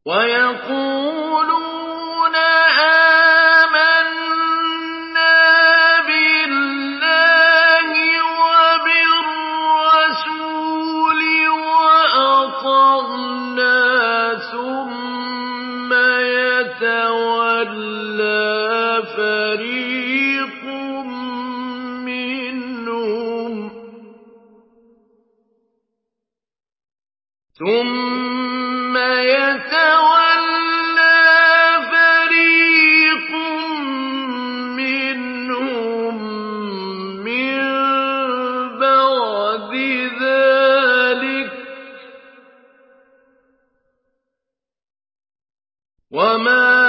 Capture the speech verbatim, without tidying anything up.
وَيَقُولُونَ آمَنَّا بِاللَّهِ وَبِالرَّسُولِ وَأَطَعْنَا ثُمَّ يَتَوَلَّىٰ فَرِيقٌ مِّنْهُمْ ثُمَّ يَتَوَلَّىٰ فَرِيقٌ مِّنْهُم مِّن بَعْدِ ذَٰلِكَ ۚ وَمَا